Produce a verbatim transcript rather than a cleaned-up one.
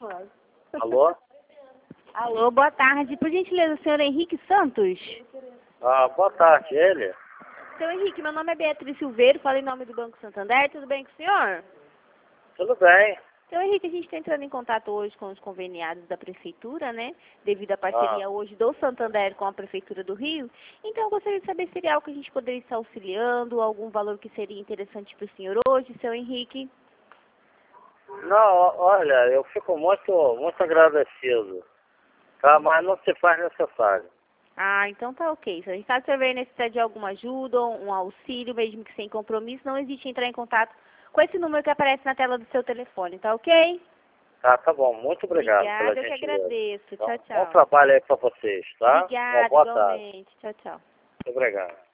Alô? Alô, boa tarde. Por gentileza, o senhor Henrique Santos? Ah, boa tarde, ele? Seu Henrique, meu nome é Beatriz Silveiro, falo em nome do Banco Santander. Tudo bem com o senhor? Tudo bem. Seu Henrique, a gente está entrando em contato hoje com os conveniados da Prefeitura, né? Devido à parceria Ah, hoje do Santander com a Prefeitura do Rio. Então, eu gostaria de saber se seria algo que a gente poderia estar auxiliando, algum valor que seria interessante para o senhor hoje, seu Henrique. não, ó- olha, eu fico muito, muito agradecido, tá? Mas não se faz necessário. Ah, então tá ok. Se a gente está se necessitar de alguma ajuda, um auxílio, mesmo que sem compromisso, não existe entrar em contato com esse número que aparece na tela do seu telefone, tá ok? Tá, tá bom. Muito obrigado pela Obrigada, eu que gentileza. agradeço. Tá? Tchau, Bom tchau. trabalho aí pra vocês, tá? Uma Obrigada, boa tarde. igualmente. Tchau, tchau. Muito obrigado.